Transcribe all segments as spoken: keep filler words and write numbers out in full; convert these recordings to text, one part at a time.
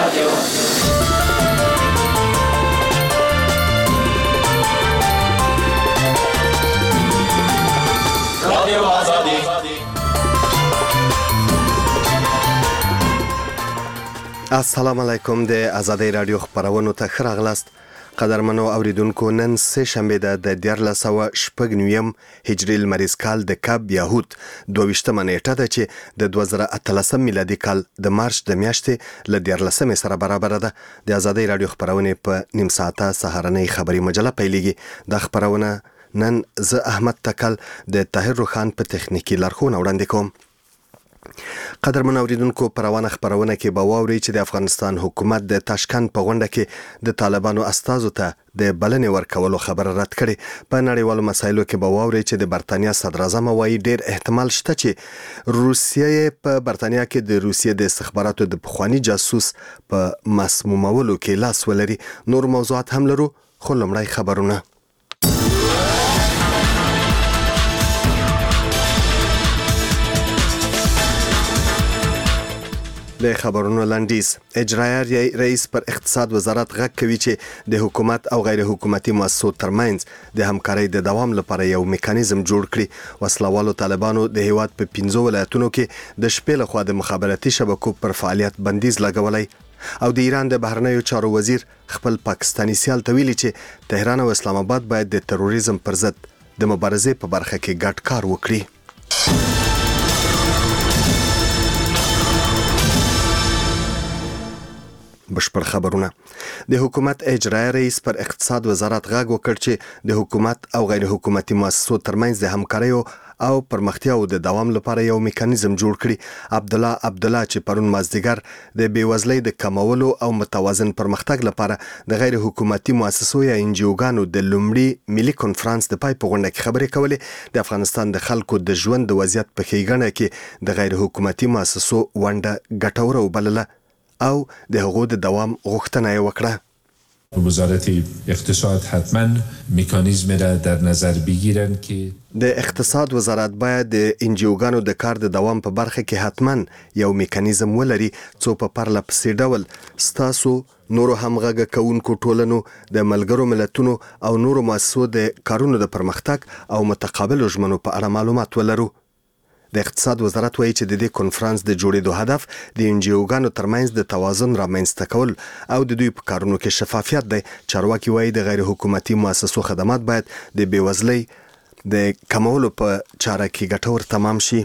رادیو رادیو آزادی. السلام علیکم. د آزادۍ رادیو خبرونو ته ښه راغلاست. قدرمنو اوریدونکو، نن سه شنبه ده د دیارلس سوه شپږ نویم هجري لمریز کال د کب یهود دوه ویشتمه نیټه ده چې د دوه زره اتلسم میلادي کال د مارچ د میاشتې له دیارلسمې سره برابره ده. د آزادۍ رادیو خبرونه په نیم ساعته سهارنۍ خبري مجله پیلېږي. دا خبرونه نن زه احمد تکل د طاهر روخان په تخنیکی لارښوونه وړاندې کوم. قدرمن اوریدونکو، په روانه خبرونه کې به واورئ چې د افغانستان حکومت د تاشکند په غونډه کې د طالبانو استازو ته د بلنې ورکولو خبره رد کړې. په نړیوالو مسایلو کې به واورئ چې د برتانیا صدر اعظم وايي ډیر احتمال شته چې روسیه په برتانیا کې د روسیې د استخباراتو د پخوانی جاسوس په مسمومولو کې لاس ولري. نور موضوعات هم لرو، خو لومړی خبرونه. د خبرونو لنډیز. اجرایي رئیس پر اقتصاد وزارت غږ کوي چې د حکومت او غیر حکومتي مؤسسو ترمنځ د همکارۍ د دوام لپاره یو میکانیزم جوړ کړي. وسلوالو طالبانو د هیواد په پنځو ولایتونو کې د شپې لخوا د مخابراتي شبکو پر فعالیت بندیز لګولی. او د ایران د بهرنیو چارو وزیر خپل پاکستانی سیال ته ویلي چې تهران او اسلام آباد باید د تروریزم پر ضد د مبارزې په برخه کې ګډ کار وکړي. بشپړ خبرونه. د حکومت اجرایي رئیس پر اقتصاد وزارت غږ وکړ چې د حکومت او غیر حکومتي مؤسسو ترمنځ د همکاریو او پرمختیاو د دوام لپاره یو میکانیزم جوړ کړي. عبدالله عبدالله چې پرون مازدیګر د بیوزلۍ د کمولو او متوازن پرمختګ لپاره د غیر حکومتي مؤسسو یا انجیوګانو د لومړي ملي کنفرانس د پای په غونډه کې خبرې کولې. د افغانستان د خلکو د ژوند د وضعیت په ښېګڼه کې د غیر حکومتي مؤسسو ونډه ګټوره وبلله او د هغو د دوام غوښتنه یې وکړه. وزارت اقتصاد حتما مکانیزم را در نظر بگیرن که د اقتصاد وزارت باید د انجیوګانو د کار د دوام په برخه کې حتما یو میکانیزم ولري څو په پرله پسې ډول ستاسو نورو همغږه کوونکو ټولنو د ملګرو ملتونو او نورو مؤسسو د کارونو د پرمختګ او متقابلو ژمنو په اړه معلومات ولرو. د اقتصاد وزارت وایي چې د دې کنفرانس د جوړېدو هدف د انجیوګانو ترمنځ د توازن رامنځته کول او د دوی په کارونو کې شفافیت دی. چارواکي وایي د غیر حکومتي مؤسسو خدمات باید د بیوزلۍ د کمولو په چاره کې ګټور تمام شي.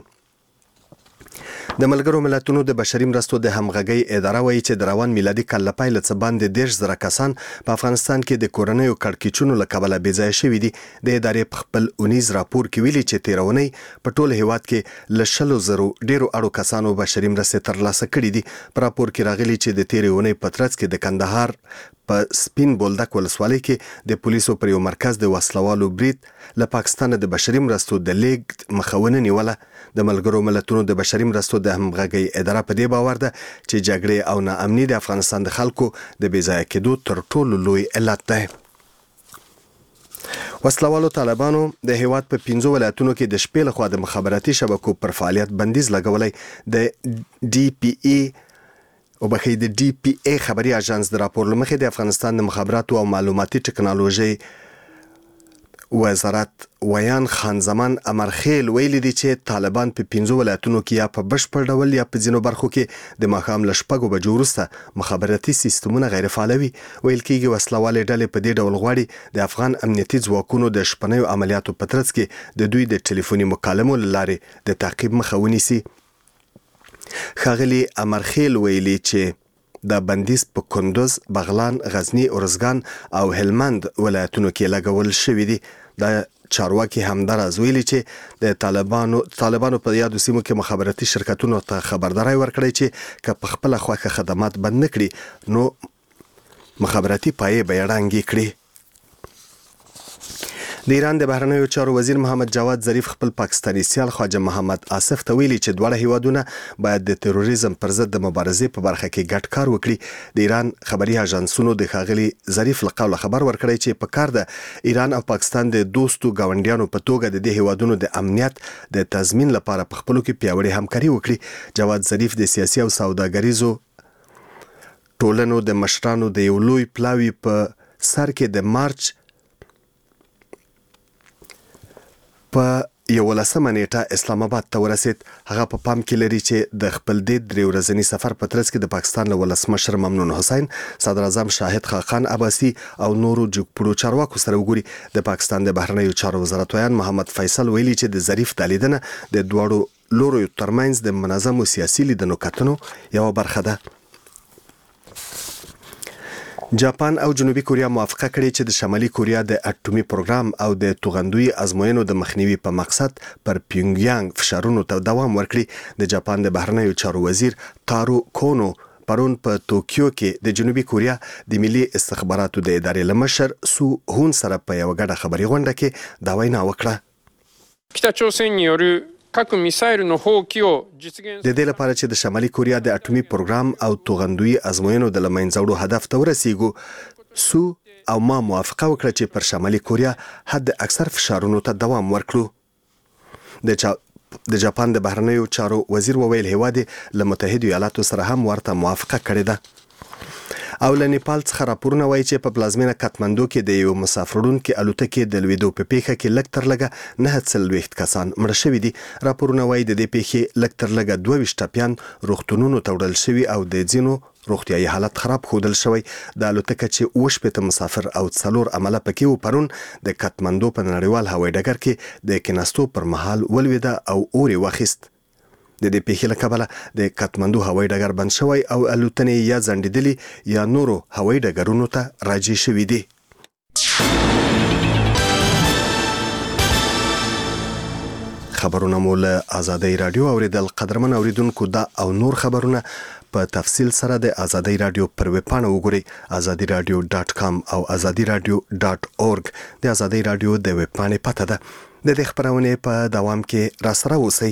د ملګرو ملتونو د بشري مرستو د همغږۍ اداره وایي چې د روان میلادي کال له پیله څخه باندې دېرش زره کسان په افغانستان کې د کورنیو کړکېچونو له کبله بې ځایه شوي دي. د ادارې په خپل اونیز راپور کې ویلي چې تېرونی په ټول هیواد کې له شلو زرو ډېرو اړو کسانو بشري مرستې ترلاسه کړي دي. په راپور کې راغلي چې د تېرې اونۍ په ترڅ کې د کندهار په سپین بولدک ولسوالۍ کې د پولیسو پر یو مرکز د وسلوالو برید له پاکستان د بشري مرستو د لیږد مخونه نیوله. د ملګرو ملتونو د بشري مرستو د همغږۍ اداره په دې باور ده چې جګړې او ناامني د افغانستان د خلکو د بې ځایه کېدو تر ټولو لوی علت دی. وسلوالو طالبانو د هیواد په پنځو ولایتونو کې د شپې لخوا د مخابراتي شبکو پر فعالیت بندیز لګولی. د ډي پی ای او بخې د ډي پی ای خبري اژانس د راپور لمخې د افغانستان د مخابراتو او معلوماتي ټکنالوژي وزارت ویان خان زمان امرخیل ویلي دي چې طالبان په پنځو ولایتونو کې یا په بشپړ ډول یا په ځینو برخو کې د ماښام له شپږو بجو وروسته مخابراتي سیستمونه غیر فعالوي. ویل کېږي وسلوالې ډلې په دې ډول غواړي د افغان امنیتي ځواکونو د شپنیو عملیاتو په ترڅ کې د دوی د ټلیفوني مکالمو له لارې د تعقیب مخه ونیسي. ښاغلي امرخیل ویلي چې د بندیز په کندوز، بغلان، غزنی، ارزګان او هلمند ولایتونو کې لګول شوی دی. د چارواکي همداراز ویلي چې د طالبانو طالبانو په یادو سیمو کې مخابراتي شرکتونو ته خبرداري ورکړی چې که په خپله خوښه خدمات بند نه کړي نو مخابراتي پایې به یې ړنګې کړي. د ایران د بهرنیو چارو وزیر محمد جواد ظریف خپل پاکستانی سیال خواجه محمد آصف ته ویلي چې دواړه هیوادونه باید د تروریزم پر ضد د مبارزې په برخه کې ګډ کار وکړي. د ایران خبري اژانسونو د ښاغلي ظریف له قوله خبر ورکړی چې په کار د ایران او پاکستان د دوستو ګاونډیانو په توګه د دې هیوادونو د امنیت د تضمین لپاره په خپلو کې پیاوړې همکاري وکړي. جواد ظریف د سیاسي او سوداګریزو ټولنو د مشرانو د یو لوی پلاوي په سر کې د مارچ په یولسمه نیټه اسلام آباد ته ورسید. هغه په پام کې لري چې د خپل دې درې ورځني سفر په ترڅ کې د پاکستان له ولسمشر ممنون حسین، صدر اعظم شاهد خاقان عباسي او نورو جګپوړو چارواکو سره وګوري. د پاکستان د بهرنیو چارو وزارت ویان محمد فیصل ویلي چې د ظریف د لیدنه د دواړو لورو ترمنځ د منظمو سیاسي لیدنو کتنو یوه برخه ده. جاپان او جنوبي کوریا موافقه کړې چې د شمالي کوریا د اټومي پروګرام او د توغندوی ازموینو د مخنیوي په مقصد پر پیونګیانګ فشارونو ته دوام ورکړي. د جاپان د بهرنیو چارو وزیر تارو کونو پرون په توکیو کې د جنوبي کوریا د ملي استخباراتو د ادارې لمشر سو هون سره په یو غړ خبري غونډه کې دا وینا وکړه. 北朝鮮による核ミサイルの放棄を実現 د دې لپاره چې د شمالي کوریا د اټومي پروګرام او توغندوی ازموینو د لمنځوړو هدف ته ورسیږو. سو او ما موافقه وکړه چې پر شمالي کوریا حد اکثر فشارونو ته دوام ورکړو. د چا د جاپان د بهرنیو چارو وزیر وویل هیواد له متحده ایالاتو سره هم ورته موافقه کړې ده. او له نیپال څخه راپورونه وایي چې په پلازمینه کاتماندو کې د یو مسافرونکو الوتکې د لویدو په پیښه کې لږ تر لږه نه څلوېښت کسان مړه شوي دي. راپورونه وایي د دې پیښې لږ تر لږه دوه ویشت ټپیان روغتونونو ته وړل شوي او د ځینو روغتیايي حالت خراب ښودل شوی. د الوتکه چې اوه شپېته مسافر او څلور عمله پکې و پرون د کاتماندو په نړیوال هوایي ډګر کې د کېناستو پر مهال ولوېده او اور یې واخیست. د دې پیښې له کبله د کاتماندو هوایي ډګر بند شوی او الوتنې یا ځنډېدلي یا نورو هوایي ډګرونو ته راجع شوي دي. خبرونه مو له آزادۍ رادیو اوریدل. قدرمن اوریدونکو دا او نور خبرونه په تفصیل سره د آزادۍ رادیو پر ویب پاڼه وګورئ آزادي رادیو ډاټ کام او آزادي رادیو ډاټ اورګ. د آزادۍ رادیو د ویب پاڼې پته ده. د دې خبرونې په دوام کې راسره اوسئ.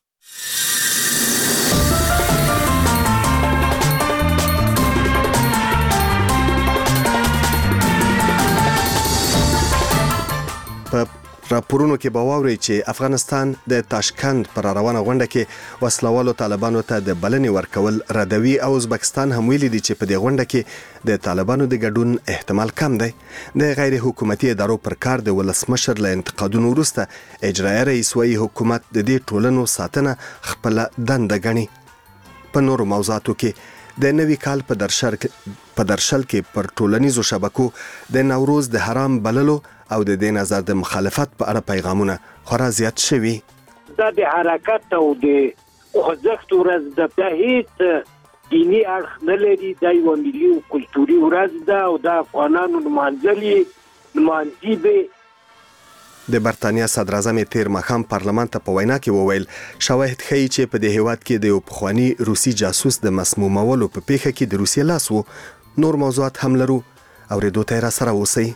په راپورونو کې به واورئ چې افغانستان د تاشکند پر روانه غونډه کې وسلوالو طالبانو ته د بلنې ورکول ردوي او ازبکستان هم ویلي دي چې په دې غونډه کې د طالبانو د ګډون احتمال کم دی. د غیر حکومتي ادارو پر کار د ولسمشر له انتقادونو وروسته اجرایي رئیس وايي حکومت د دې ټولنو ساتنه خپله دنده ګڼي. په نورو موضوعاتو کې د نوي کال په درشل په درشل کې پر ټولنیزو شبکو د نوروز د حرام بللو او د دې نظر د مخالفت په اړه پیغامونه خورا زیات شوي. دا د حرکت او د خوځښت ورځ د هیڅ دیني اړخ نه لري. دا یو ملي او کلتوري ورځ ده او د افغانانو نمانځلي نمانځي به. د برتانیا صدر اعظم تیر ماښام پارلمان ته په وینا کې وویل شواهد ښیي چې په دې هیواد کې د یو پخواني روسي جاسوس د مسمومولو په پیښه کې د روسیې لاس و. نور موضوعات هم لرو اورېدو ته راسره اوسئ.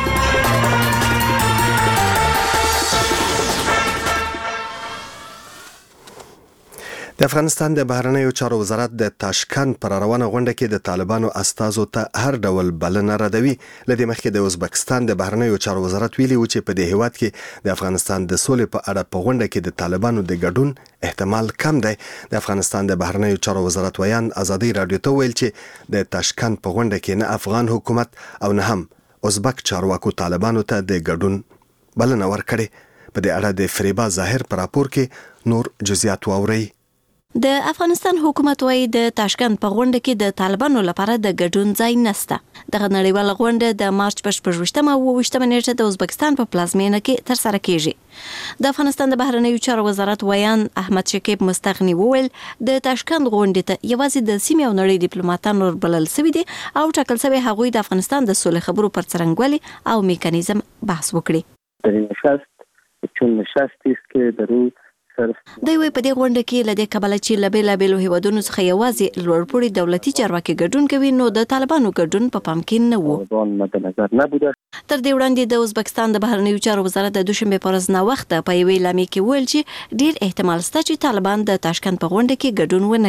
د افغانستان د بهرنیو چارو وزارت د تاشکند پر روانه غونډه کې د طالبانو استازو ته هر ډول بلنه ردوي. لدې مخکې د ازبکستان د بهرنیو چارو وزارت ویلي و چې په دې هیواد کې د افغانستان د سولې په اړه په غونډه کې د طالبانو د ګډون احتمال کم دی. د افغانستان د بهرنیو چارو وزارت ویان آزادۍ رادیو ته ویل چې د تاشکند په غونډه کې نه افغان حکومت او نه هم ازبک چارواکو طالبانو ته د ګډون بلنه ورکړې. په دې اړه د فریبا ظاهر په راپور کې نور جزئیات واورئ. د افغانستان حکومت وايي د تاشکند په غونډه کې د طالبانو لپاره د ګډون ځای نشته. دغه نړیواله غونډه د مارچ په شپږویشتمه او اووه ویشتمه نیټه د ازبکستان په پلازمینه کې ترسره کیږي. د افغانستان د بهرنیو چارو وزارت ویان احمد شکیب مستغنی وویل د تاشکند غونډې ته یوازې د سیمې او نړۍ ډیپلوماټان وربلل شوي دي او ټاکل شوی هغوی د افغانستان د سولې خبرو پر څرنګوالي او میکانیزم بحث وکړي. در این نشست چون نشستی است که در او دوی وی په دې غونډه کې لدې کبله چې لبې لبې له هیوادونو څخه یوازې لوړپوړي دولتي چارواکي ګډون کوي نو د طالبانو ګډون په پام کې نه وو. تر دې وړاندې د ازبکستان د بهرنیو چارو وزارت د دوشنبه پر ورځ ناوخته په یوې اعلامیه کې ویل چې ډیر احتمال شته چې طالبان د تاشکند په غونډه کې ګډون ونه کړي.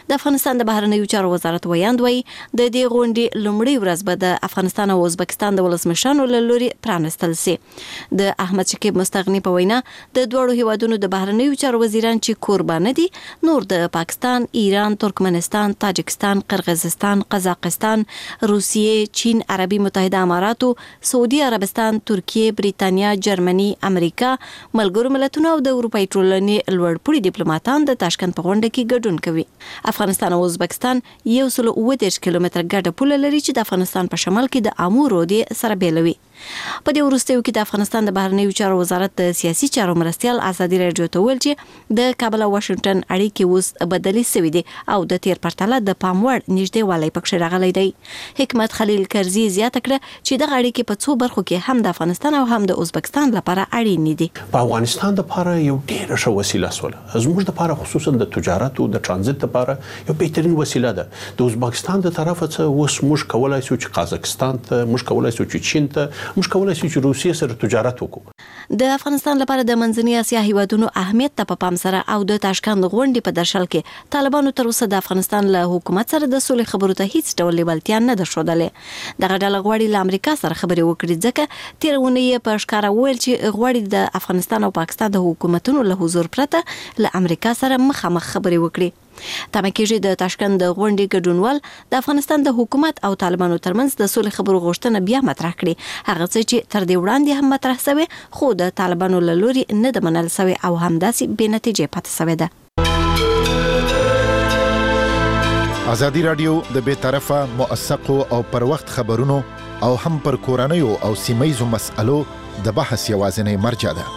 د افغانستان د بهرنیو چارو وزارت ویاند وایي د دې غونډې لومړۍ ورځ به د افغانستان او ازبکستان د ولسمشرانو له لوري پرانستل شي. د احمد شکیب مستغنی په وینا د دوړو هیوادونو د بهرنیو چارو وزیران چې قربانه دي نور د پاکستان، ایران، ترکمنستان، تاجکستان، قرغیزستان، قزاقستان، روسیې، چین، عربي متحده اماراتو، سعودي عربستان، ترکیه، بریتانیا، جرمني، امریکا، ملګرو ملتونو او د اروپای ټولنې لوړپوړي ډیپلوماټان د تاشکند په غونډه کې ګډون کوي. افغانستان او ازبکستان یو سل اوه دېرش کیلومتره ګډه پوله لري چې د افغانستان په شمال کې د امو رودې سره بیلوي. په دې وروستیو کې د افغانستان د بهرنیو چارو وزارت د سیاسي چارو مرستیال ازادي راډیو ته ویل چې د کابل او واشنگټن اړیکې اوس بدلې شوې دي او د تیر پرتله د پام وړ نږدېوالی پکښې راغلی دی. حکمت خلیل کرزي زیاته کړه چې دغه اړیکې په څو برخو کې هم د افغانستان او هم د ازبکستان لپاره اړین دي. په افغانستان لپاره یو ډېره ښه وسیله شوله. زموږ لپاره خصوصا د تجارت او د ترانزیت لپاره یو بهترین وسیله ده. د ازبکستان د طرفه څخه اوس موږ کولای شو چې قزاقستان ته، موږ کولای شو چې چین ته، موږ کولای شو چې روسیې سره تجارت وکړو. د افغانستان لپاره د منځنۍ اسیا هیوادونو اهمیت ته په پام سره او د تاشکند غونډې په درشل کې طالبانو تر اوسه د افغانستان له حکومت سره د سولې خبرو ته هیڅ ډول لیوالتیا نه ده ښودلې. دغه ډله غواړي له امریکا سره خبرې وکړي ځکه تېره اونۍ یې په ښکاره وویل چې غواړي د افغانستان او پاکستان د حکومتونو له حضور پرته له امریکا سره مخامخ خبرې وکړي. تمه کېږي د تاشکند د غونډې ګډونوال د افغانستان د حکومت او طالبانو ترمنځ د سولې خبرو غوښتنه بیا مطرح کړي، هغه څه چې تر دې وړاندې هم مطرح شوی خو د طالبانو له لوري نه ده منل شوی او همداسې بې نتیجې پاتې شوې ده. ازادي راډیو د بې طرفه، موثقو او پر وخت خبرونو او هم پر کورنیو او سیمه‌ییزو مسألو د بحث یوازینی مرجع ده.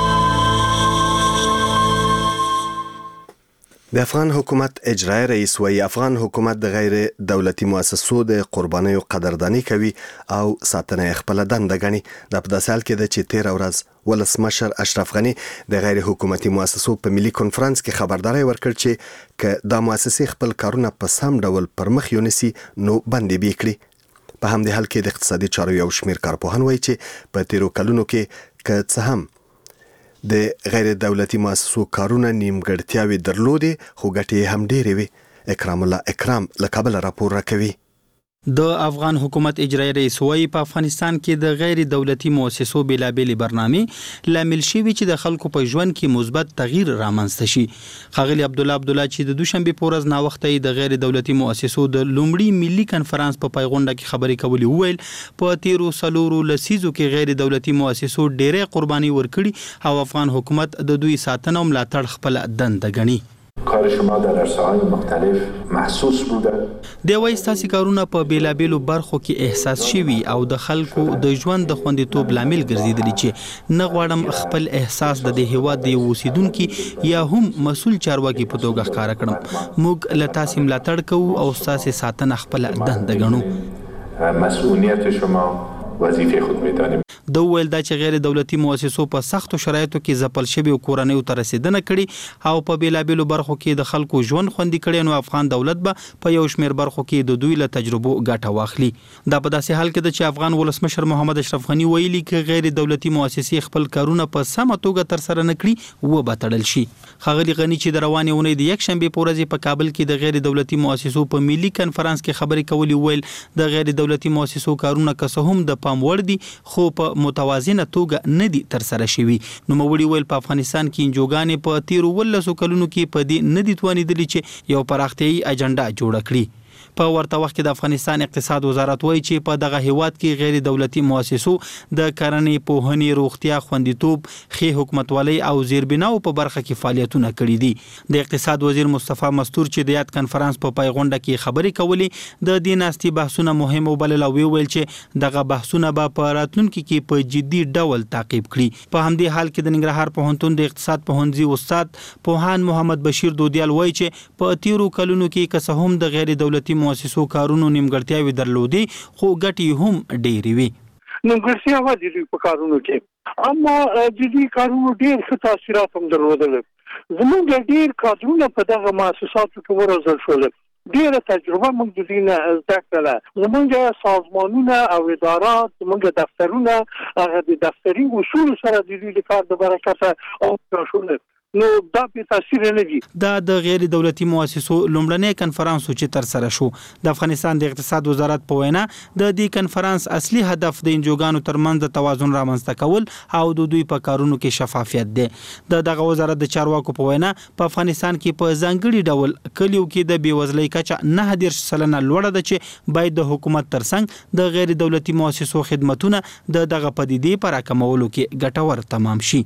د افغان حکومت اجرایی رئیس وایي افغان حکومت د غیر دولتي مؤسسو د قربانیو قدردانی کوي او ساتنه خپل دنده ګڼي. د په داسې حال کې ده چې تېره ورځ ولسمشر اشرف غني د غیر حکومتي مؤسسو په ملي کنفرانس کې خبرداری ورکړ چې که دا مؤسسې خپل کارونه په سم ډول پر مخ یونیسي نو بندي به کړي. په همدې حال کې د اقتصادي چارو یو شمېر کارپوهان وایي چې په تیرو کلونو کې که څه هم د غیر دولتي مؤسسو کارونه نیمګړتیاوې درلودې خو ګټې هم ډېرې وي. اکرام الله اکرام له کابل راپور راکوي. د افغان حکومت اجرایی رئیس وایي په افغانستان کې د غیر دولتي مؤسسو بېلابېلې برنامې لامل شوي چې د خلکو په ژوند کې مثبت تغییر رامنځته شي. ښاغلي عبدالله عبدالله چې د دوشنبې په ورځ ناوخته د غیر دولتي مؤسسو د لومړي ملي کنفرانس په پیغونډه کې خبرې کولې وویل په تیرو څلورو لسیزو کې غیر دولتي مؤسسو ډېرې قرباني ورکړي او افغان حکومت د دوی ساتنه او ملاتړ خپل دنده ګڼي. کار شما در عرصه‌های مختلف محسوس بوده. د وایي ستاسو کارونه په بیلابېلو برخو کې احساس شوي او د خلکو د ژوند د خوندیتوب لامل ګرځېدلی چې نه غواړم خپل احساس د دې هیواد د اوسیدونکو یا هم مسؤل چارواکي په توګه ښکاره کړم. موږ له تاسو ملاتړ کوو او ستاسو ساتنه خپل دنده ګڼو. مسؤلیت شما وظیفه خود می‌دانیم. د ویل دا چې غیر دولتي مؤسسو په سختو شرایطو کې ځپل شوي او کورنیو ته رسیدنه کړي او په بیلابېلو برخو کې د خلکو ژوند خوندي کړي، نو افغان دولت به په یو شمېر برخو کې د دوی له تجربو ګټه واخلي. دا په داسې حال کې ده چې افغان ولسمشر محمد اشرف غني ویلي چې غیر دولتي مؤسسې خپل کارونه په سمه توګه ترسره نه کړي و به تړل شي. ښاغلي غني چې د روانې اونۍ د یکشنبې په ورځ په کابل کې د غیر دولتي مؤسسو په ملي کنفرانس کې خبرې کولې ویل د غیر دولتي مؤسسو کارونه که څه هم د پام وړ دي خو په متوازنه توګه نه دي ترسره شوي. نوموړي ویل په افغانستان کې انجوګانې په تیرو ولسو کلونو کې په دې نه دي توانېدلي چې یو پراختیایي اجنډا جوړه کړي. په ورته وخت کې د افغانستان اقتصاد وزارت وایي چې په دغه هیواد کې غیر دولتي مؤسسو د کرنې، پوهنې، روغتیا، خوندیتوب، ښې حکومتولۍ او زیربناو په برخه کې فعالیتونه کړي دي. د اقتصاد وزیر مصطفی مستور چې د یاد کنفرانس په پیغونډه کې خبرې کولې د دې ناستې بحثونه مهم وبلل او ویل چې دغه بحثونه به په راتلونکي کې په جدي ډول تعقیب کړي. په همدې حال کې د ننګرهار پوهنتون د اقتصاد پوهنځي استاد پوهان محمد بشیر دودیال وایي چې په تیرو کلونو کې که څه هم د غیر دولتي مؤسسو کارونو نیمګړتیاوې درلودې خو ګټې هم ډېرې وي. نیمګړتیاوې د دوی په کارونو کې اما د دوی کارونو ډېر ښه تاثیرات هم درلودل. زموږ ډېر کادرونه په دغه مؤسساتو کې وروزل شول. ډېره تجربه موږ د دوی نه زده کړله. زموږ سازمانونه او ادارات، زموږ دفترونه هغه د دفتري اصولو سره د دوی د کار د برکته او شول. نو دا په تاثیر نه دي. دا د غیر دولتي مؤسسو لومړنی کنفرانس چې تر سره شو د افغانستان د اقتصاد وزارت په وینا د دې کنفرانس اصلي هدف د انجوګانو ترمنځ د توازن رامنځته کول او د دوی په کارونو کې شفافیت دی. د دغه وزارت د چارواکو په وینا په افغانستان کې په ځانګړي ډول کلیو کې د بیوزلۍ کچه نه دېرش سلنه لوړه ده چې باید د حکومت ترڅنګ د غیر دولتي مؤسسو خدمتونه د دغه پدیدې پر راکمولو کې ګټور تمام شي.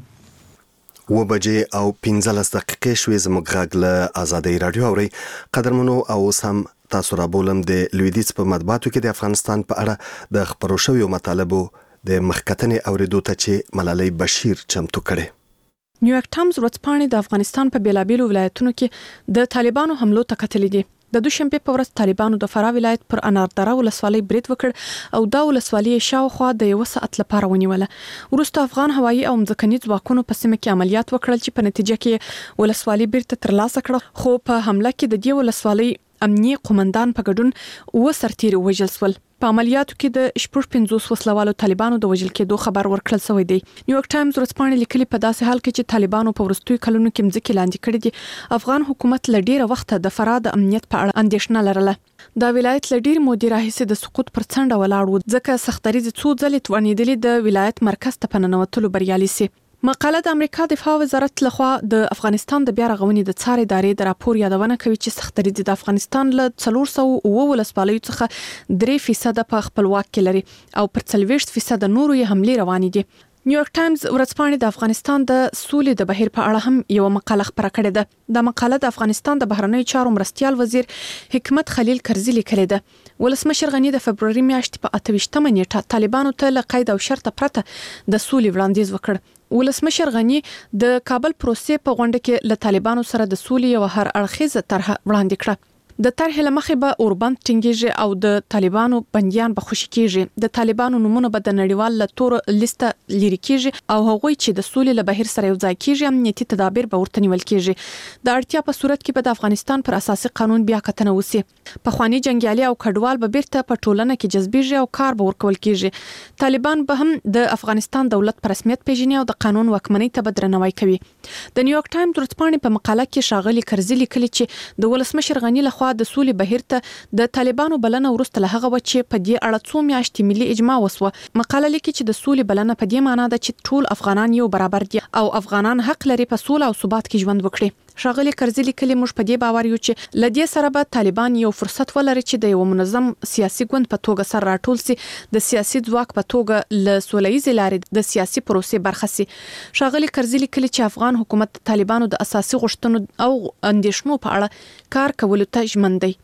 و بجې او پنځلس دقیقې شوې زموږ غږ له ازادۍ راډیو اورئ. قدرمنو او اوس هم تاسو را بولم د لویدیځ په مطبوعاتو کې د افغانستان په اړه د خپرو شویو مطالبو د مخکتنې اوریدو ته چې ملالۍ بشیر چمتو کړي. نیویارک ټایمز ورځپاڼې د افغانستان په بیلابیلو ولایتونو کې د طالبانو حملو ته کتلې دي. د دوشنبه په ورځ طالبانو د فراه ولایت پر اناردره ولسوالۍ برید وکړ او دا ولسوالۍ شاوخوا د یو ساعت لپاره ونیوله. وروسته افغان هوایي او مځکني ځواکونو په سیمه کې عملیات وکړل چې په نتیجه کې ولسوالۍ بیرته ترلاسه کړه، خو په حمله کې د دې ولسوالۍ امنیي قومندان په ګډون و سرتیري وژل شول. په عملیاتو کې د شپږ پنځوس وسلوالو طالبانو د وژل کېدو خبر ورکړل شوی دی. نیویارک ټایمز ورځپاڼې لیکلي په داسې حال کې چې طالبانو په وروستیو کلونو کې مځکې لاندې کړې دي، افغان حکومت له ډیره وخته د فراه د امنیت په اړه اندېښنه لرله. دا ولایت له ډیر مودې راهیسې د سقوط پر څنډه ولاړ و، ځکه سختدریځ څو ځلې توانېدلې د ولایت مرکز ته په ننوتلو بریالي سي. مقاله د امریکا دفاع وزارت لخوا د افغانستان د بیا رغونې د څار ادارې د راپور یادونه کوي چې سختدریځ د افغانستان له څلور سوه اووه ولسوالیو څخه درې فیصد په خپلواک کې لري او پر څلوېښت فیصد نورو یې حملې روانې دي. نیویارک ټایمز ورځپاڼې د افغانستان د سولې د بهیر په اړه هم یو مقاله خپره کړې ده. دا مقاله د افغانستان د بهرنیو چارو مرستیال وزیر حکمت خلیل کرزي لیکلې ده. ولسمشر غنی د فبروري میاشتې په اته ویشتمه نیټه طالبانو ته له قید او شرط پرته د سولې وړاندیز وکړ. ولسمشر غنی د کابل پروسې په غونډه کې له طالبانو سره د سولې یو هر اړخیزه طرح وړاندې کړه. د طرحې له مخې به اوربند ټینګیږي او د طالبانو بنديان به خوشي کیږي. د طالبانو نمونه به د نړیوال له تور لیسته لري کیږي او هغوی چې د سولې له بهیر سره یو ځای کیږي امنیتي تدابیر به ورته نیول کیږي. د اړتیا په صورت کې به د افغانستان پر اساسي قانون بیا کتنه وسی. پخوانی جنگیالي او کډوال به بیرته په ټولنه کې جذبېږي او کار به ورکول کیږي. طالبان به هم د افغانستان دولت پر رسمیت پیژني او د قانون واکمنۍ ته به درناوی کوي. د نیویارک ټایمز ورځپاڼې په مقاله کې ښاغلي کرزي لیکلي چې د ولسمشر غنی لخوا د سولې بهیر ته د طالبانو بلنه ورسته له هغه چې په دې اړه څو میاشتې ملي اجماع وسوه. مقاله لیکي چې د سولې بلنه په دې معنی ده چې ټول افغانان یو برابر دي او افغانان حق لري په سوله او ثبات کې ژوند وکړي. ښاغلي کرزي لیکلي موږ په دې باور یو چې لدې سره به طالبان یو فرصت ولري چې د یو منظم سیاسي ګوند په توګه سر راټول سي، د سیاسي ځواک په توګه له سولهییز لارې د سیاسي پروسې برخه سي. ښاغلي کرزي لیکلي چې افغان حکومت د طالبانو د اساسي غوښتنو او اندیشنو په اړه کار کولو ته ژمن دی.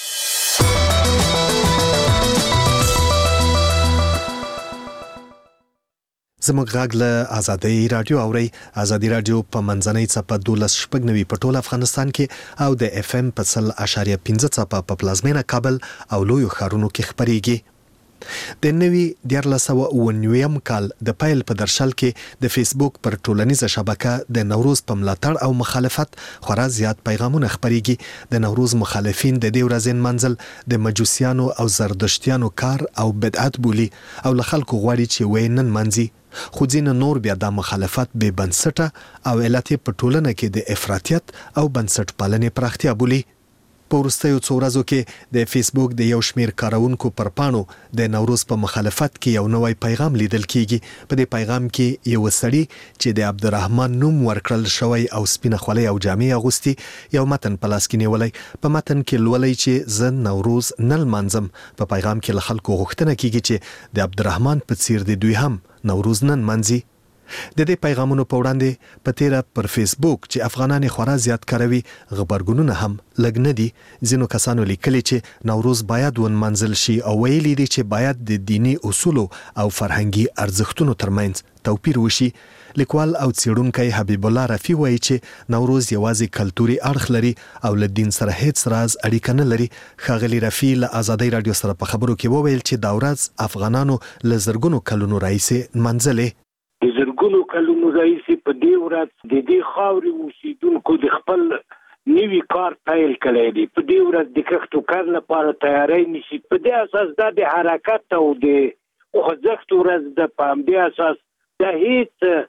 زموږ غږ له ازادۍ راډیو اورئ. ازادۍ راډیو په منځنۍ څپه دولس شپږ نوي په ټول افغانستان کې او د اف ام په سل اشاریه پنځه څپه په پلازمینه کابل او لویو ښارونو کې خپرېږي. د نوي دیارلس سوه اووه نویم کال د پیل په درشل کې د فیسبوک پر ټولنیزه شبکه د نوروز په ملاتړ او مخالفت خورا زیات پیغامونه خپرېږي. د نوروز مخالفین د دې ورځې نمانځل د مجوسیانو او زردشتیانو کار او بدعت بولي او له خلکو غواړي چې ویې نن منځي. خو ځینې نور بیا دا مخالفت بې بنسټه او علت په ټولنه کې د افراطیت او بنسټ پالنې پراختیا بولي. په وروستیو څو ورځو کې د فیسبوک د یو شمیر کارونکو پر پاڼو د نوروز په مخالفت کې یو نوی پیغام لیدل کیږي. په دې پیغام کې یو سړی چې د عبدالرحمن نوم ورکړل شوی او سپینه خولۍ او جامې اغوستي یو متن په لاس کې نیولی. په متن کې لولئ چې زه نوروز نه لمانځم. په پیغام کې له خلکو غوښتنه کیږي چې د عبدالرحمن په څیر د دوی هم نوروز نن منځي. د دې پیغامونو په وړاندې په تیره پر فیسبوک چې افغانان خورا زیات کاروي غبرګونونه هم لږ نه دي. ځینو کسانو لیکلي چې نوروز باید ونمانځل شي او ویلي دي چې باید د دینی اصولو او فرهنګي ارزښتونو ترمنځ توپیر وشي. لیکوال او څېړونکی حبیب الله رفیع وایي چې نوروز یوازې کلتوري اړخ لري او له دین سره هیڅ راز اړیکه نه لري. ښاغلي رفیع له ازادۍ راډیو سره په خبرو کې وویل چې دا ورځ افغانانو له زرګونو کلونو راهیسې نمانځلې. د زرګونو کلونو راهیسې په دې ورځ د دې خاورې اوسېدونکو د خپل نوي کار پیل کړی دی. په دې ورځ د کښت و کار لپاره تیاری نیسي. په دې اساس دا د حرکت او د خوځښت ورځ ده. په همدې اساس د هیڅ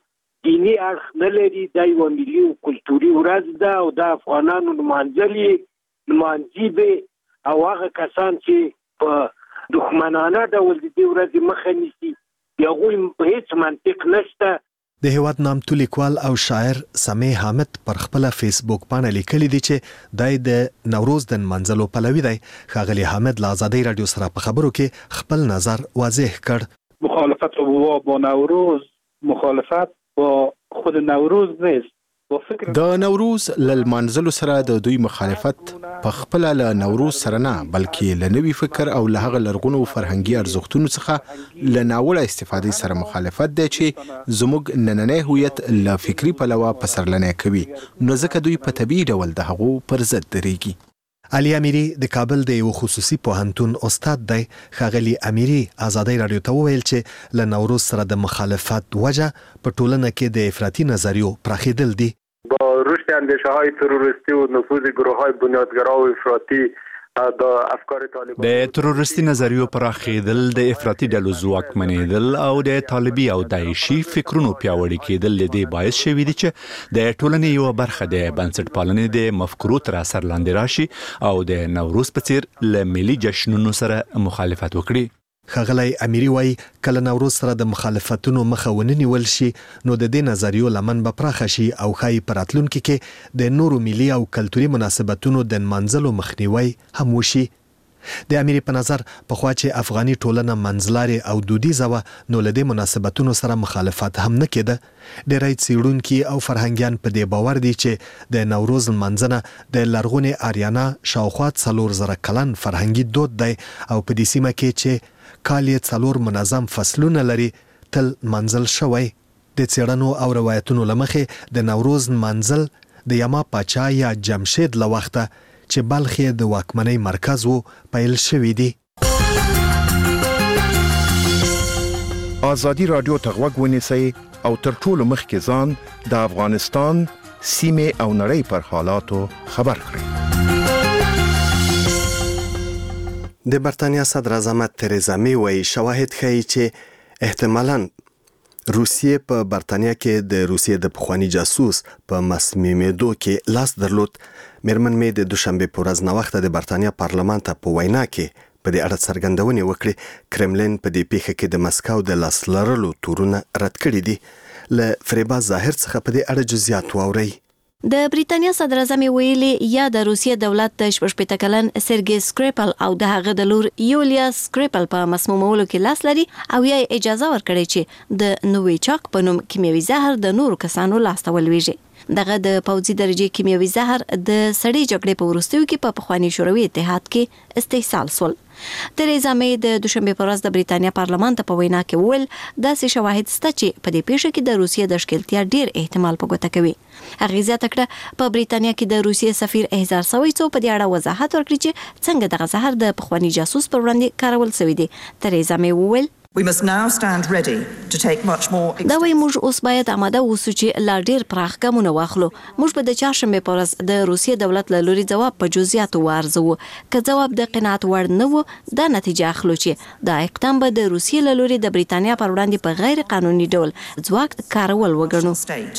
دینی اړخ نه لري، دا یو ملي او کلتوري ورځ ده او د افغانانو نمانځلي نمانځي به او هغه کسان چې په دښمنانه ډول د دې ورځې مخه نیسي هغوی په هیڅ منطق نشته. د هیواد نامتو لیکوال او شاعر سمیع حامد پر خپل فیسبوک باندې لیکلي دي چې دای د نوروز د منځلو پلوي دی. ښاغلي حامد له آزادۍ رادیو سره په خبرو کې خپل نظر واضح کړ. مخالفت با نوروز مخالفت با خود نوروز نیست. د نوروز لمنځلو سره د دوی مخالفت په خپل له نوروز سره نه بلکې له نوي فکر او له هغه لرغونو فرهنګي ارزښتونو څخه له ناوړه استفادې سره مخالفت دی چې زموږ نننی هویت له فکری پلوه په سرلنې کوي، نو ځکه دوی په طبیعي ډول د هغو پر ضد درېږي. علي امیری د کابل د یو خصوصي پوهنتون استاد دی. ښاغلي امیری آزادۍ رادیو ته وویل چې له نوروز سره د مخالفت وجه په ټولنه کې د افراطي نظریو پراخېدل دي. با رشد اندیشه‌های تروریستی و نفوذ گروه‌های بنیادگرا و افراطی د افکار طالبان د تروریستي نظریو پراخېدل، د افراطي ډلو ځواکمنېدل او د طالبي او داعشي فکرونو پیاوړي کېدل د دې باعث شوي دي چې د ټولنې یو برخه د بنسټپالنې د مفکورو تر اثر لاندې راشي او د نوروز په څیر له ملي جشنونو سره مخالفت وکړي. ښاغلی امیری وایي کله نوروز سره د مخالفتونو مخه ونه نیول شي نو د دې نظریو لمن به پراخه شي او ښایي په راتلونکي کې د نورو ملي او کلتوري مناسبتونو د نمانځلو مخنیوی هم وشي. د امیری په نظر پخوا چې افغاني ټولنه منځلارې او دودیزه وه نو له دې مناسبتونو سره مخالفت هم نه کېده. ډېری څېړونکي او فرهنګیان په دې باور دي چې د نوروز لمانځنه د لرغونې آریانا شاوخوا څلور زره کلن فرهنګي دود دی او په دې سیمه کې چې کال یې څلور منظم فصلونه لري تل منځل شوی. د څېړنو او روایتونو له مخې د نوروز منځل د یما پاچا یا جمشید له وخته چې بلخ یې د واکمنۍ مرکز و پیل شوی دی. آزادي رادیو ته غوږ ونیسئ او تر ټولو مخکې ځان د افغانستان سیمې او نړۍ پر حالاتو خبر کړئ. د برتانیا صدر اعظم تریزا می وایي شواهد ښیي چې احتمالاً روسیې په برتانیا کې د روسیې د پخواني جاسوس په مسمومېدو کې لاس درلود. میرمن می د دوشنبې په ورځ ناوخته د برتانیا پارلمان ته په وینا کې په دې اړه څرګندونې وکړې. کرملین په دې پیښه کې د مسکو د لاس لرلو تورونه رد کړي دي. له فریبا ظاهر څخه په دې اړه جزئیات واورئ. د بریتانیا صدر اعظم ویلي یا د روسیې دولت د شپږ شپېته کلن سرګي سکریپل او د هغه د لور یولیا سکریپل په مسمومولو کې لاس لري او یا اجازه ورکړي چې د نوویچاک په نوم کیمیاوي زهر د نورو کسانو لاس ته ولویږي. دغه د پوځي درجه کیمیاوي زهر د سړې جګړې په وروستیو کې په پخواني شوروي اتحاد کې استحصال سول. تریزا می د دوشنبې په ورځ د بریتانیا پارلمان ته په وینا کې وویل داسې شواهد شته چې په دې پیښه کې د روسیې د ښکېلتیا ډیر احتمال په ګوته کوي. هغې زیاته کړه په بریتانیا کې د روسیې سفیر احضار شوی څو په دې اړه وضاحت ورکړي چې څنګه دغه زهر د پخواني جاسوس پر وړاندې کارول شوی دی. تریزا می وویل We must now stand ready to take much more. دا وایي موږ اوس باید آماده اوسو چې لا ډیر پراخ ګامونه واخلو. موږ به د چهارشنبې په ورځ د روسیې دولت له لوري ځواب په جزئیاتو وارزو. که ځواب د قناعت وړ نه و دا نتیجه اخلو چې دا اقدام به د روسیې له لوري د بریتانیا پر وړاندې په غیر قانوني ډول ځواک کارول وګڼو.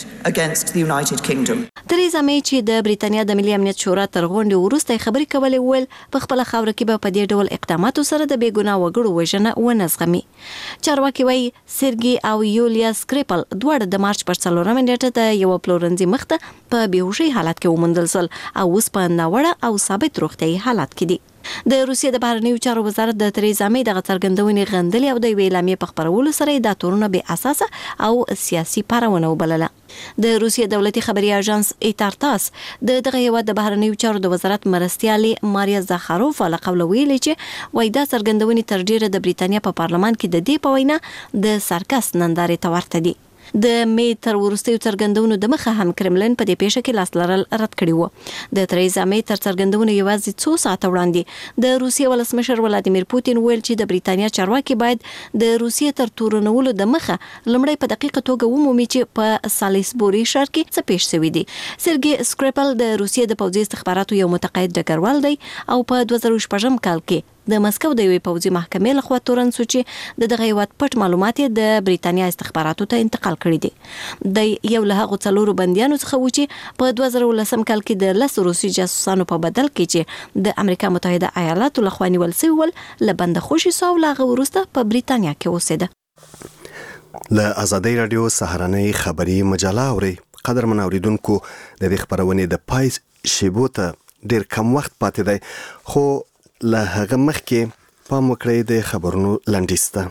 تریزا می چې د بریتانیا د ملي امنیت شورا تر غونډې وروسته خبرې کولې وویل په خپل خاوره کې به په دې ډول اقداماتو سره د بېګناه وګړو وژنه ونه زغمي. چارواکي وایي سرګي او یولیا سکریپل دواړه د مارچ پر څلورمه نیټه د یو پلورنځي مخته په بیهوشۍ حالت کې وموندل شول او اوس په ناوړه او ثابت روغتیايي حالت کې دي. د روسیې د بهرنیو چارو وزارت د تریزا می دغه څرګندونې غندلې او د یوې اعلامیې په خپرولو سره دا تورونه بې اساسه او سیاسي پارونه وبلله. د روسیې دولتي خبري اژانس ایتارتاس د دغه هیواد د بهرنیو چارو د وزارت مرستیالې ماریا زاخاروف له قوله ویلي چې وایي دا څرګندونې تر ډیره د بریتانیا په پارلمان کې د دې په وینا د سرکس نندارې ته ورته دي. د می تر وروستیو څرګندونو د مخه هم کرملین په دې پیښه کې لاس لرل رد کړی و. د تریزا می تر څرګندونو یوازې څو ساعته وړاندې د روسیې ولسمشر ولادیمیر پوتین ویل چې د بریتانیا چارواکي باید د روسیې تر تورنولو د مخه لمړی په دقیقه توګه ومومي چې په سالیسبوري ښار کې څه پیښ شوي دي. سرګي سکریپل د روسیې د پوځي استخباراتو یو متقاعد ډګروال دی او په دوه زره شپږم کال کې د مسکو د یوې پوځي محکمې لخوا تورن سو چې د دغه هیواد پټ معلومات د بریتانیا استخباراتو ته انتقال کړي دي. د یو له هغو څلورو بندیانو څخه و چې په دوه زره ولسم کال کې د لس روسي جاسوسانو په بدل کې چې د امریکا متحده ایالاتو لخوا نیول شوي ول له بندخوشي سو له وروسته په بریتانیا کې اوسېده. له آزادۍ رادیو سهارنۍ خبري مجله اوري. قدرمن اوریدونکو د دې خبرونې د پای شیبو ته ډیر کم وخت پاتې دی، خو له هغه مخکې پام وکړئ د خبرونو لنډیز ته.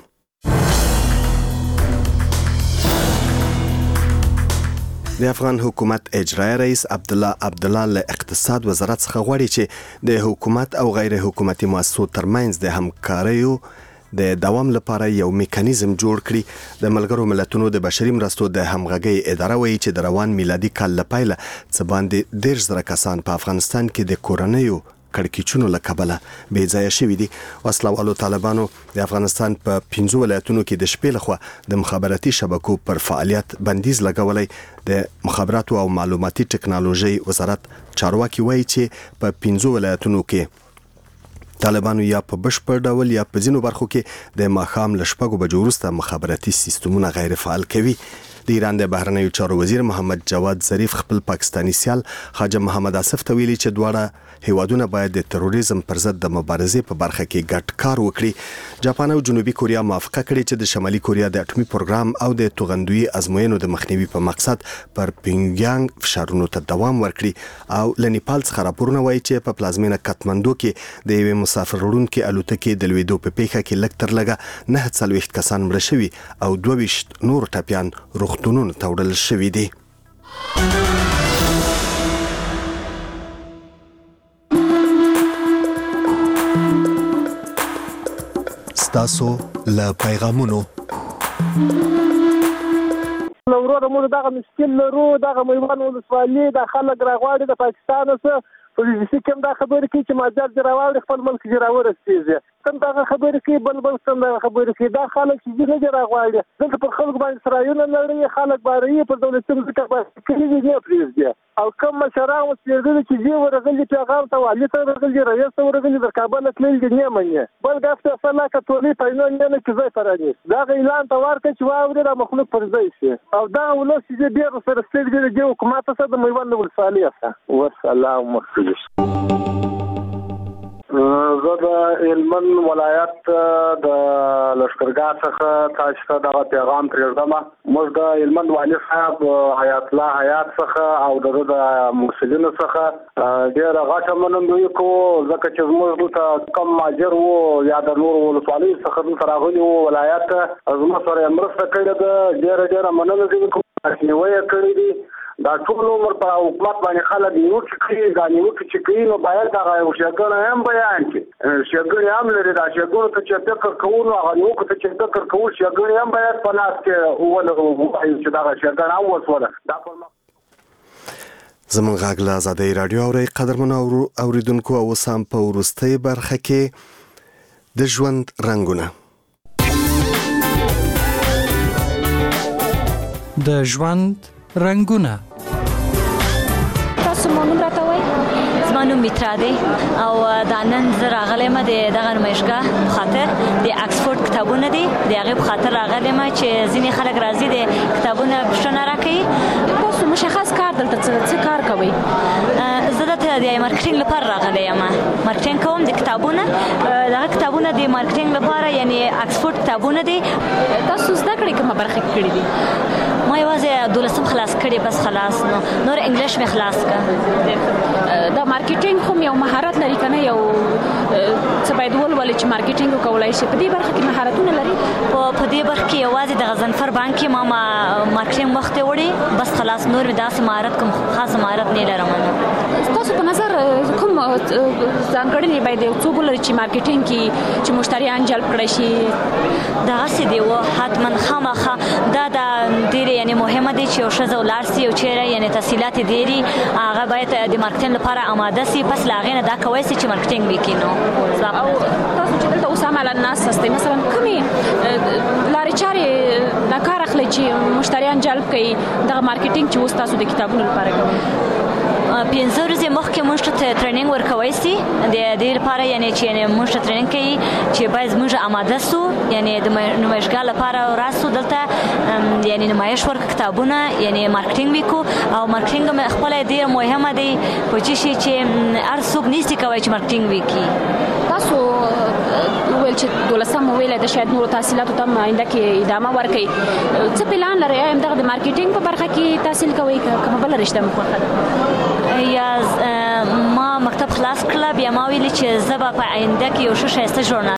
د افغان حکومت اجرایی رئیس عبدالله عبدالله له اقتصاد وزارت څخه غواړي چې د حکومت او غیر حکومتي مؤسسو ترمنځ د همکاریو د دوام لپاره یو میکانیزم جوړ کړي. د ملګرو ملتونو د بشري مرستو د همغږۍ اداره وایي چې د روان میلادي کال له پیله څه باندې دېرش زره کسان په افغانستان کې د کورنیو کړکېچونو له کبله بې ځایه شوي دي. وسلوالو طالبانو د افغانستان په پنځو ولایتونو کې د شپې لخوا د مخابراتي شبکو پر فعالیت بندیز لګولی. د مخابراتو او معلوماتي ټکنالوژي وزارت چارواکي وایي چې په پنځو ولایتونو کې طالبانو یا په بشپړ ډول یا په ځینو برخو کې د ماښام له شپږو بجو وروسته مخابراتي سیستمونه غیر فعال کوي. د ایران د بهرنیو چارو وزیر محمد جواد ظریف خپل پاکستانی سیال خواجه محمد آصف ته ویلي چې دواړه هیوادونه باید د تروریزم پر ضد د مبارزې په برخه کې ګډ کار وکړي. جاپان او جنوبي کوریا موافقه کړې چې د شمالي کوریا د اټومي پروګرام او د توغندوی ازموینو د مخنیوي په مقصد پر پینګیانګ فشارونو ته دوام ورکړي. او له نیپال څخه راپورونه وایي چې په پلازمینه کاتماندو کې د یوې مسافر وړونکې الوتکې د لوېدو په پیښه کې لږ تر لږه نهه څلوېښت کسان مړه شوي او دوه ویشت نور ټپیان روغتونونو ته وړل شوي دي. ستاسو له پیغامونو وروره موږ دغه مشکل لرو. دغه میوند ولسوالي د خلک راغواړي د پاکستان څخه پولیسي کوم دا خبرې کوي چې مازال دې راوړي خپل ملک دې راورسېږي. کوم دغه خبرې کوي بل بل کوم دغه خبرې کوي. دا خلک چې دې نه دي راغواړي دلته پر خلکو باندې اسرائیلونه لري، خلک باندې پر دولتي ځمکه باندې کلي دي نه پرېږدي. او کوم مشران اوسېدلي چې دې ورغلي پیغام ته والي ته ورغلي رئیس ته ورغلي د کابل تللي دي نه مني بل ګفته فلا کتولي پاینو نه نه کې ځای پراني. دا اعلان ته ورکړي چې واوري د مخلوق پر ځای شي او دا ولس چې ډېر سره ستړي دي حکومت سره د میوند ولسوالي سره والسلام مخصوص. زه د هلمند ولایت د لښکرګاه څخه تاسو ته دغه پیغام پرېږدم. موږ د هلمند والي صاحب حیات الله حیات څخه او دغه د مسلمانو څخه ډېره غټه منندوی کوو ځکه چې زموږ دلته کم ماجر وو یا د نور ولسوالۍ څخه دلته راغلي وو ولایت زموږ سره مرسته کړې ده. ډېره ډېره مننه دې کوم مخنیوی یې کړی دی. دا ټول عمر په حکومت باندې خلک نیوکې کوي. دا نیوکې چې کوي نو باید هغه ښېګڼه هم بیان کړي. ښېګڼې هم لري. دا ښېګڼو ته چې فکر کوو نو هغه نیوکو ته چې فکر کوو ښېګڼې هم باید په لاس کې ولرو چې دغه ښېګڼه هم وسوله. دا زموږ غږ له آزادۍ راډیو اورئ. قدرمنو اوریدونکو اوس هم په وروستۍ برخه کې د ژوند رنګونه د ژوند رنګونه تاسو مونږ راته وایي زما نوم میترا دی او دا نن زه راغلی یم د دغه نمایشګاه په خاطر د اکسفورډ کتابونه دي د هغې په خاطر راغلی یم چې ځینې خلک راځي د کتابونه پوښتنه راکوي. تاسو مشخص کار دلته څه کار کوئ؟ زه دلته د مارکیټینګ لپاره راغلی یم. مارکیټینګ کوم د کتابونه دغه کتابونه د مارکیټینګ لپاره یعنی اکسفورډ کتابونه دي. تاسو زده کړې کومه برخه کړې دي؟ ما یوازې دولسم خلاص کړی بس خلاص نو نور انګلیش مې خلاص کړ. دا مارکیټینګ خو یو مهارت لري کنه یو څه باید ولولي چې مارکیټینګ وکولای شي. په دې برخه کې مهارتونه لري؟ په په دې برخه کې یوازې د غزنفر بانک کې ما مارکیټینګ وخت وړي بس خلاص نور مې داسې مهارت کوم خاص مهارت نه لرم. تاسو په نظر کوم ځانګړنې باید یو څوک ولري چې مارکیټینګ کې چې مشتریان جلب کړي شي؟ دغسې دی و حتما خامخا دا د ډېرې یعنی مهمه دی چې یو ښځه ولاړ سي او چیرې یعنی تحصیلات یې ډېري هغه باید د مارکیټینګ لپاره آماده سي پس له هغې نه دا کولی سي چې مارکیټینګ وکړي. نو او تاسو چې دلته اوس عملا ناست هستئ مثلا کومې لارې چارې دا کار اخلئ چې مشتریان جلب کړي دغه مارکیټینګ چې اوس تاسو د کتابونو لپاره کوئ؟ په دې برخه کې یوازې د غزنفر بانک کې ما مارکیټینګ وخت وړي بس خلاص نور مې داسې مهارت کوم خاص مهارت نه لرم. تاسو چې دلته اوس عملا ناست هستئ مثلا کومې لارې چارې دا کار اخلئ چې دغه مارکیټینګ چې اوس تاسو د کتابونو لپاره کوئ؟ پنځه ورځې مخکې موږ ته ټریننګ ورکوي سي د دې لپاره یعنی چې یعنی موږ ته ټریننګ کوي چې باید موږ آماده سو یعنی د نمایشګاه لپاره راسو دلته یعنی نمایش ورک کتابونه یعنی مارکیټینګ وکړو او مارکیټینګ خپل ډیر مهمه دی په چې چې هر څوک نيستي کوي چې مارکیټینګ وکړي تاسو ویل چې دولسم ویل د شاید نور تحصیلاتو ته آینده کې ادامه ورکړي څه پلان لري هم دغه د مارکیټینګ په برخه کې تحصیل کوي کوم بل رشته مخه یا ما مکتب خلاص کړل بیا ما ویل چې زه به په آینده کې یو ښه شایسته ژورنال